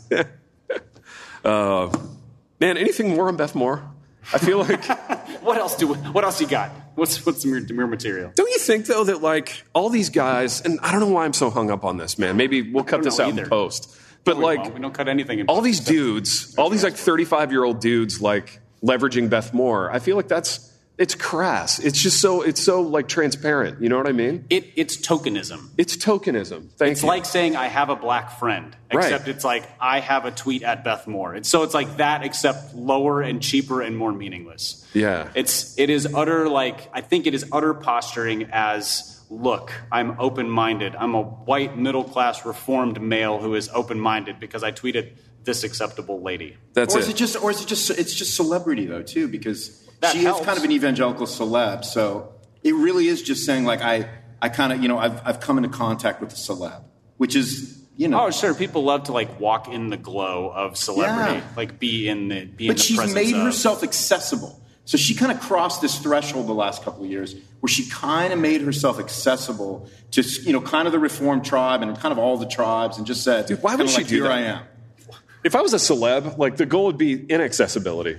S2: Uh, man, anything more on Beth Moore? I feel like.
S4: What else do? What else you got? What's what's your, your material?
S2: Don't you think though that like all these guys, and I don't know why I'm so hung up on this, man. Maybe we'll cut
S4: don't
S2: this
S4: know
S2: out in
S4: either.
S2: post. But
S4: We
S2: like
S4: won't. we don't cut anything. In
S2: all these dudes, all these like thirty-five year old dudes, like leveraging Beth Moore. I feel like that's it's crass. It's just so it's so like transparent. You know what I mean?
S4: It, it's tokenism.
S2: It's tokenism. Thank
S4: It's
S2: you.
S4: like saying I have a black friend,
S2: Right.
S4: except it's like I have a tweet at Beth Moore. It's, so it's like that, except lower and cheaper and more meaningless.
S2: Yeah.
S4: It's it is utter like I think it is utter posturing as look, I'm open-minded. I'm a white middle-class reformed male who is open-minded because I tweeted this acceptable lady.
S2: That's
S3: or
S2: it.
S3: is it just, or is it just, it's just celebrity though too, because
S4: That
S3: she
S4: helps.
S3: is kind of an evangelical celeb. So it really is just saying like I, I kind of, you know, I've I've come into contact with a celeb, which is, you know,
S4: Oh, sure. People love to like walk in the glow of celebrity,
S3: Yeah.
S4: like be in the be in
S3: but
S4: the
S3: she's
S4: presence
S3: made
S4: of.
S3: herself accessible. So she kind of crossed this threshold the last couple of years where she kind of made herself accessible to, you know, kind of the Reformed tribe and kind of all the tribes and just said,
S2: Dude, why would
S3: kinda
S2: she
S3: like,
S2: do
S3: here
S2: that?
S3: I am.
S2: If I was a celeb, like the goal would be inaccessibility.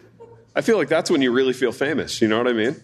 S2: I feel like that's when you really feel famous. You know what I mean?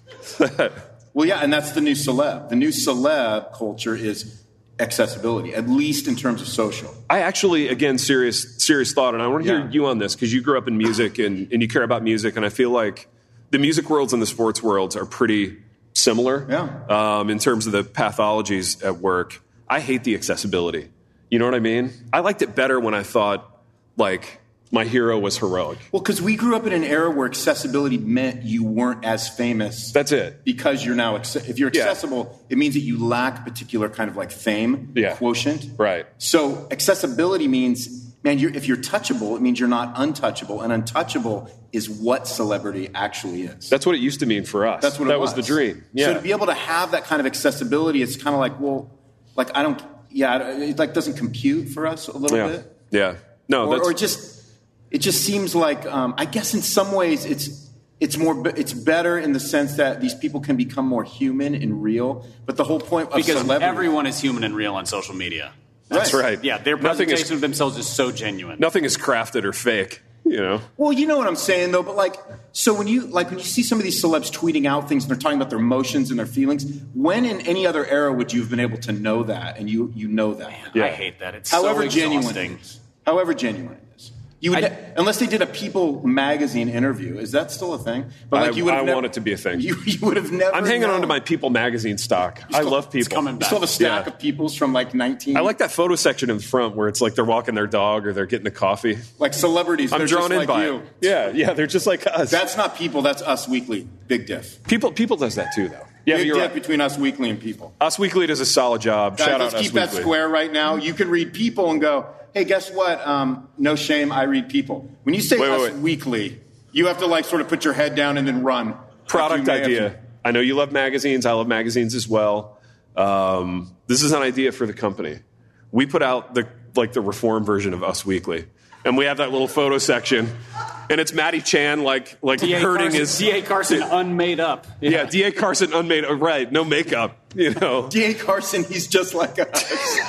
S3: Well, yeah, and that's the new celeb. The new celeb culture is accessibility, at least in terms of social.
S2: I actually, again, serious serious thought, and I want to hear
S3: Yeah.
S2: you on this because you grew up in music and, and you care about music, and I feel like the music worlds and the sports worlds are pretty similar
S3: Yeah.
S2: um, in terms of the pathologies at work. I hate the accessibility. You know what I mean? I liked it better when I thought, like, my hero was heroic.
S3: Well, because we grew up in an era where accessibility meant you weren't as famous.
S2: That's it.
S3: Because you're now, acce- if you're
S2: Yeah.
S3: accessible, it means that you lack a particular kind of like fame
S2: Yeah.
S3: quotient.
S2: Right.
S3: So accessibility means, man, you're, if you're touchable, it means you're not untouchable, and untouchable is what celebrity actually is.
S2: That's what it used to mean for us.
S3: That's what
S2: that
S3: it was.
S2: was the dream. Yeah.
S3: So to be able to have that kind of accessibility, it's kind of like, well, like I don't, yeah, it like doesn't compute for us a little
S2: yeah.
S3: bit.
S2: Yeah. No,
S3: or,
S2: that's
S3: or just it just seems like um, I guess in some ways it's it's more it's better in the sense that these people can become more human and real. But the whole point of
S4: because
S3: celebrity,
S4: everyone is human and real on social media.
S2: that's right.
S4: Yeah, their
S2: Nothing
S4: presentation
S2: is,
S4: of themselves is so genuine.
S2: nothing is crafted or fake. You know.
S3: Well, you know what I'm saying though. But like, so when you like when you see some of these celebs tweeting out things and they're talking about their emotions and their feelings, when in any other era would you have been able to know that? And you you know that.
S2: Yeah.
S4: I hate that. It's
S3: However
S4: so
S3: genuine
S4: exhausting.
S3: it is. However genuine it is. You would
S4: I-
S3: ne- unless they did a People magazine interview. Is that still a thing? But
S2: I-
S3: you would have
S2: I
S3: never,
S2: want it to be a thing.
S3: You, you would have never.
S2: I'm hanging on to
S3: known.
S2: my People magazine stock. I
S3: still-
S2: love People.
S4: It's coming
S3: You
S4: back.
S3: still have a stack
S2: Yeah.
S3: of Peoples from like nineteen.
S2: I like that photo section in the front where it's like they're walking their dog or they're getting a coffee.
S3: like celebrities.
S2: I'm
S3: they're
S2: drawn
S3: just
S2: in
S3: like
S2: by
S3: you.
S2: it. Yeah, yeah, they're just like us.
S3: That's not People. That's Us Weekly. Big diff.
S2: people. People does that too, though. Yeah, but
S3: Big
S2: you're
S3: diff
S2: right.
S3: between Us Weekly and People.
S2: Us Weekly does a solid job.
S3: Guys,
S2: Shout
S3: let's
S2: out
S3: keep
S2: Us
S3: that
S2: Weekly.
S3: square right now. You can read People and go, hey, guess what? Um, no shame, I read People. When you say
S2: Wait, wait,
S3: Us
S2: wait.
S3: Weekly, you have to like sort of put your head down and then run.
S2: Product
S3: Like you may have
S2: idea. I know you love magazines. I love magazines as well. Um, this is an idea for the company. We put out the like the reform version of Us Weekly, and we have that little photo section, and it's Matty Chan like like
S4: D A
S2: hurting
S4: Carson,
S2: his
S4: D A Carson unmade up.
S2: yeah D A Carson unmade oh, right no makeup you know
S3: D A Carson, he's just like us.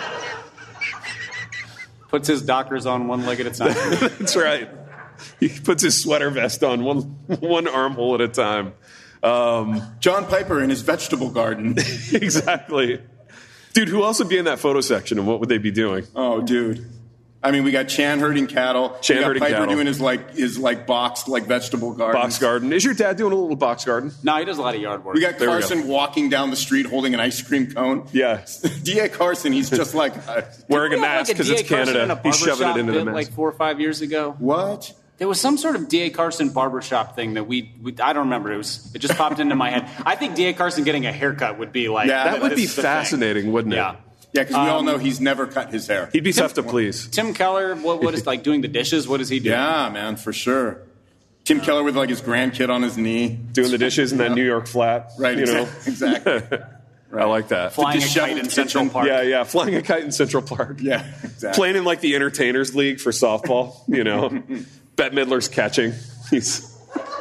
S4: Puts his Dockers on one leg at a time.
S2: that's right. He puts his sweater vest on one one armhole at a time. Um,
S3: John Piper in his vegetable garden.
S2: exactly, dude. Who else would be in that photo section, and what would they be doing?
S3: Oh, dude. I mean, we got Chan herding cattle.
S2: Chan
S3: we got
S2: herding
S3: Piper
S2: cattle.
S3: doing his like his like boxed like vegetable garden.
S2: Box garden. Is your dad doing a little box garden?
S4: No, he does a lot of yard work.
S3: We got
S2: There we go.
S3: Carson walking down the street holding an ice cream cone.
S2: Yeah.
S3: D A Carson, he's just like us.
S2: Wearing a
S4: We had,
S2: mask
S4: like,
S2: because
S4: D A
S2: it's
S4: Carson
S2: Canada.
S4: in a
S2: He's shoving
S4: barbershop
S2: it into the
S4: bit,
S2: mask.
S4: like four or five years ago.
S3: What?
S4: There was some sort of D A Carson barbershop thing that we, we I don't remember. It was it just popped into my head. I think D A Carson getting a haircut would be like
S3: Yeah,
S2: That would be
S4: the thing.
S2: fascinating, wouldn't it?
S4: Yeah.
S3: Yeah, because we all
S4: Um,
S3: know he's never cut his hair.
S2: He'd be tough to please.
S4: Tim Keller, what what is like doing the dishes? What is he doing?
S3: Yeah, man, for sure. Tim Keller with like his grandkid on his knee.
S2: Doing the dishes in that New York flat.
S3: Right,
S2: You know?
S3: exactly.
S2: I like that.
S4: Flying a
S3: disheveled
S4: kite in Central
S3: kitchen.
S4: Park.
S2: Yeah, yeah. Flying a kite in Central Park.
S3: Yeah, exactly.
S2: Playing in like the Entertainers League for softball, you know. Bette Midler's catching. He's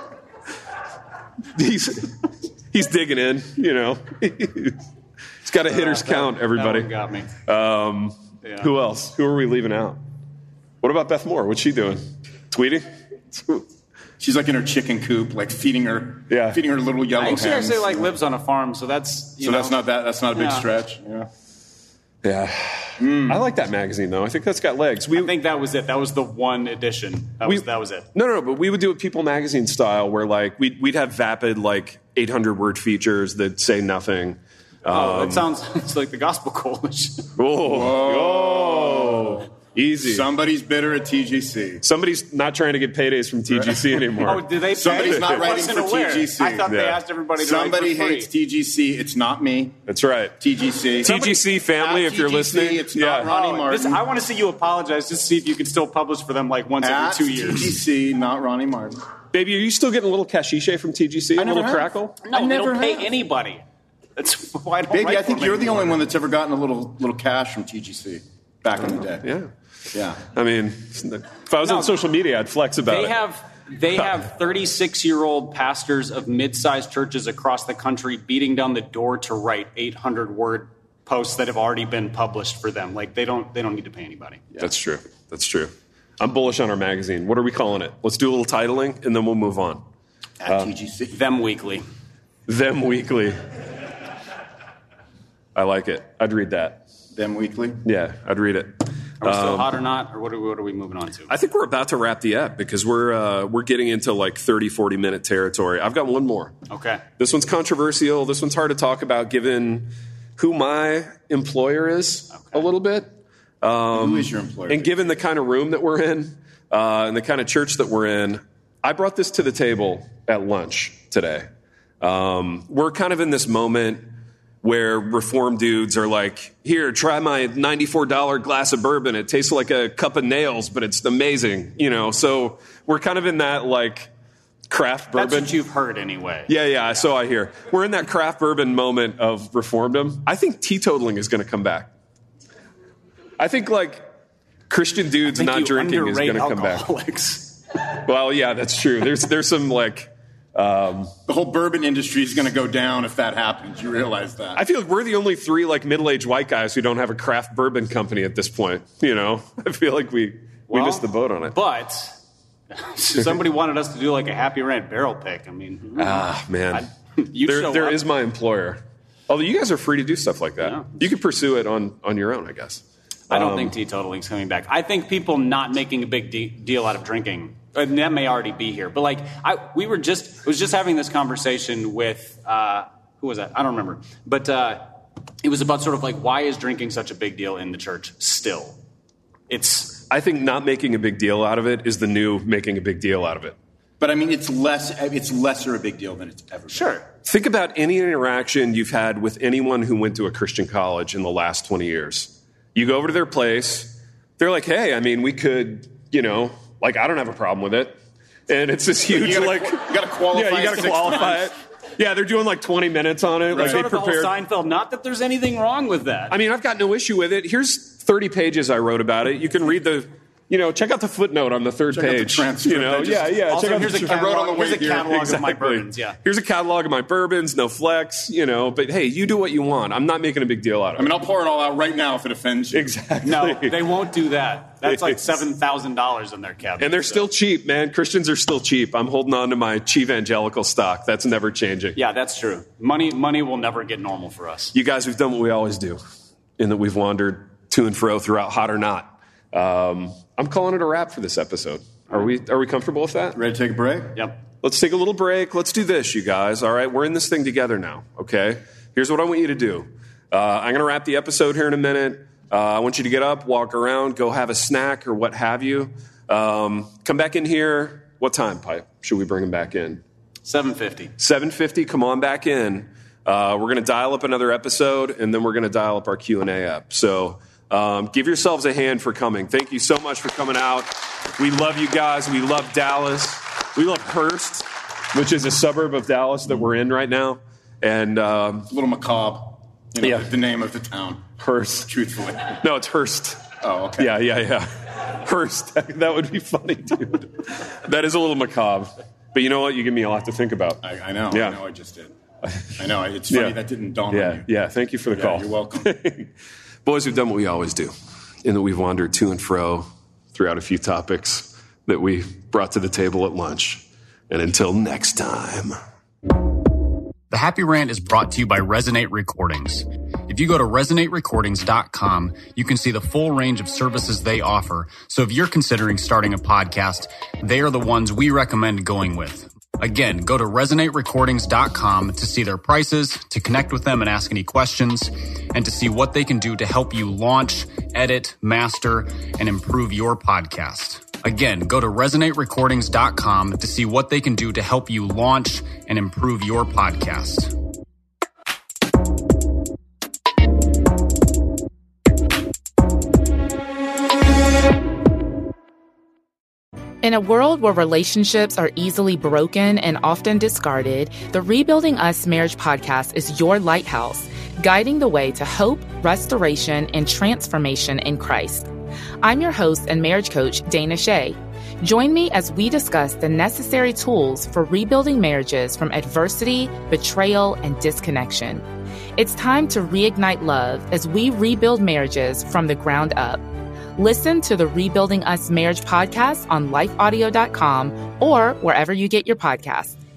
S2: he's he's digging in, you know. He's got a hitter's count, everybody.
S4: That one got me.
S2: Um,
S4: Yeah.
S2: Who else? Who are we leaving out? What about Beth Moore? What's she doing? Tweeting?
S3: She's like in her chicken coop, like feeding her,
S2: Yeah.
S3: feeding her little yellow
S4: I
S3: hens.
S4: actually actually like lives on a farm, so that's you
S3: so
S4: know,
S3: that's not that. That's not a big
S4: Yeah.
S3: stretch. Yeah.
S2: Yeah. I like that magazine, though. I think that's got legs. We,
S4: I think that was it. That was the one edition. That
S2: we,
S4: was that was it.
S2: No, no, no, but we would do it People Magazine style, where like we'd, we'd have vapid like eight hundred word features that say nothing.
S4: Oh,
S2: Um,
S4: it sounds it's like the Gospel Coalition.
S2: Oh, oh, easy.
S3: Somebody's bitter at T G C.
S2: Somebody's not trying to get paydays from T G C anymore.
S4: Oh, did they?
S3: Somebody's
S4: pay?
S3: not
S4: I
S3: writing
S4: wasn't
S3: for
S4: aware.
S3: T G C.
S4: I thought they
S2: Yeah.
S4: asked everybody to
S3: Somebody
S4: write for free.
S3: hates T G C. It's not me.
S2: That's right.
S3: T G C.
S2: T G C family,
S3: At
S2: if you're
S3: T G C,
S2: listening.
S3: it's not
S2: yeah.
S3: Ronnie
S4: Oh,
S3: Martin.
S4: this, I want to see you apologize just to see if you can still publish for them like once
S3: At
S4: every two years.
S3: T G C, not Ronnie Martin.
S2: Baby, are you still getting a little cashiche from T G C? A
S3: never
S2: little
S3: have.
S2: crackle?
S4: No,
S3: I
S4: they
S3: never
S4: don't pay
S3: have.
S4: anybody. That's why I don't
S3: Baby,
S4: write
S3: I think
S4: for
S3: you're
S4: them
S3: the only
S4: anymore.
S3: one that's ever gotten a little little cash from T G C back in the day.
S2: Yeah.
S3: Yeah.
S2: I mean, if I was
S4: No.
S2: on social media, I'd flex about
S4: They
S2: it.
S4: have they have thirty-six year old pastors of mid-sized churches across the country beating down the door to write eight hundred word posts that have already been published for them. Like they don't they don't need to pay anybody.
S2: That's true. That's true. I'm bullish on our magazine. What are we calling it? Let's do a little titling, and then we'll move on.
S3: At T G C.
S4: Them Weekly.
S2: Them Weekly. I like it. I'd read that.
S3: Them Weekly.
S2: Yeah, I'd read it.
S4: Are we still
S2: Um,
S4: hot or not, or what are we, what are we moving on to?
S2: I think we're about to wrap the app because we're uh, we're getting into like thirty, forty minute territory. I've got one more.
S4: Okay.
S2: This one's controversial. This one's hard to talk about given who my employer is a little bit.
S3: Who is your employer?
S2: And given the kind of room that we're in uh, and the kind of church that we're in, I brought this to the table at lunch today. Um, we're kind of in this moment where reform dudes are like, here, try my ninety-four dollar glass of bourbon. It tastes like a cup of nails, but it's amazing. You know, so we're kind of in that like craft bourbon.
S4: That's what you've heard anyway.
S2: Yeah, yeah, so I hear. We're in that craft bourbon moment of reformdom. I think teetotaling is going to come back. I think, like, Christian dudes
S4: I think
S2: not
S4: you
S2: drinking is
S4: underrate
S2: going to come back.
S4: alcoholics.
S2: Well, yeah, that's true. There's there's some, like, um,
S3: The whole bourbon industry is going to go down if that happens. You realize that.
S2: I feel like we're the only three, like, middle-aged white guys who don't have a craft bourbon company at this point, you know? I feel like we, we
S4: Well,
S2: missed the boat on it.
S4: But somebody wanted us to do like a Happy Rant barrel pick. I mean,
S2: Ah, man.
S4: you
S2: there
S4: show
S2: there
S4: up.
S2: is my employer. Although you guys are free to do stuff like that.
S4: Yeah.
S2: You could pursue it on, on your own, I guess.
S4: I don't
S2: Um,
S4: think teetotaling's coming back. I think people not making a big de- deal out of drinking, and that may already be here. But like, I we were just was just having this conversation with uh, who was that? I don't remember. But uh, it was about sort of like why is drinking such a big deal in the church still? It's
S2: I think not making a big deal out of it is the new making a big deal out of it.
S3: But I mean, it's less. It's lesser a big deal than it's ever been.
S4: sure.
S2: Think about any interaction you've had with anyone who went to a Christian college in the last twenty years. You go over to their place, they're like, hey, I mean, we could, you know, like, I don't have a problem with it. And it's this huge,
S3: you gotta,
S2: like,
S3: you got to qualify.
S2: yeah, you got to
S3: six
S2: qualify
S3: times.
S2: it. Yeah, they're doing like twenty minutes on it. Like,
S4: Sort
S2: they
S4: of the whole
S2: prepared.
S4: Seinfeld. Not that there's anything wrong with that.
S2: I mean, I've got no issue with it. Here's thirty pages I wrote about it. You can read the, you know, check out the footnote on the third
S3: Check out the
S2: page.
S3: transcript.
S2: You know,
S3: I just-
S2: yeah, yeah.
S4: also,
S2: check out
S4: here's
S2: the
S4: a
S2: tra-
S3: I wrote on the
S4: catalog. Here's a
S3: way here.
S4: catalog of my
S2: Exactly.
S4: bourbons. Yeah.
S2: Here's a catalog of my bourbons, no flex, you know, but hey, you do what you want. I'm not making a big deal out of
S3: I
S2: it.
S3: mean, I'll pour it all out right now if it offends you.
S2: Exactly.
S4: No, they won't do that. That's like
S2: It's-
S4: seven thousand dollars in their cabinet.
S2: And they're
S4: so.
S2: still cheap, man. Christians are still cheap. I'm holding on to my evangelical stock. That's never changing.
S4: Yeah, that's true. Money, money will never get normal for us.
S2: You guys, we've done what we always do, in that we've wandered to and fro throughout Hot or Not. Um, I'm calling it a wrap for this episode. Are we are we comfortable with that?
S3: Ready to take a break?
S4: Yep.
S2: Let's take a little break. Let's do this, you guys. All right, we're in this thing together now, okay? Here's what I want you to do. Uh, I'm going to wrap the episode here in a minute. Uh, I want you to get up, walk around, go have a snack or what have you. Um, come back in here. What time, Pipe? Should we bring him back in?
S4: seven fifty.
S2: seven fifty, come on back in. Uh, we're going to dial up another episode, and then we're going to dial up our Q and A app. So um, give yourselves a hand for coming. Thank you so much for coming out. We love you guys. We love Dallas. We love Hurst, which is a suburb of Dallas that we're in right now. And um,
S3: a little macabre, you know,
S2: yeah.
S3: the name of the town.
S2: Hurst.
S3: Truthfully.
S2: No, it's Hurst.
S3: Oh, okay.
S2: Yeah, yeah, yeah. Hurst. That would be funny, dude. That is a little macabre. But you know what? You give me a lot to think about.
S3: I, I know.
S2: Yeah.
S3: I know I just did. I know. It's funny
S2: Yeah.
S3: that didn't dawn
S2: Yeah,
S3: on you.
S2: yeah. Thank you for the
S3: Yeah,
S2: call.
S3: you're welcome.
S2: Boys, we've done what we always do, in that we've wandered to and fro throughout a few topics that we brought to the table at lunch. And until next time.
S1: The Happy Rant is brought to you by Resonate Recordings. If you go to resonate recordings dot com, you can see the full range of services they offer. So if you're considering starting a podcast, they are the ones we recommend going with. Again, go to resonate recordings dot com to see their prices, to connect with them and ask any questions, and to see what they can do to help you launch, edit, master, and improve your podcast. Again, go to resonate recordings dot com to see what they can do to help you launch and improve your podcast.
S5: In a world where relationships are easily broken and often discarded, the Rebuilding Us Marriage Podcast is your lighthouse, guiding the way to hope, restoration, and transformation in Christ. I'm your host and marriage coach, Dana Shea. Join me as we discuss the necessary tools for rebuilding marriages from adversity, betrayal, and disconnection. It's time to reignite love as we rebuild marriages from the ground up. Listen to the Rebuilding Us Marriage Podcast on life audio dot com or wherever you get your podcasts.